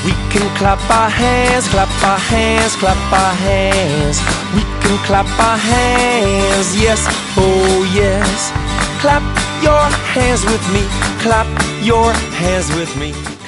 We can clap our hands, clap our hands, clap our hands. We can clap our hands, yes, oh yes. Clap your hands with me, clap your hands with me.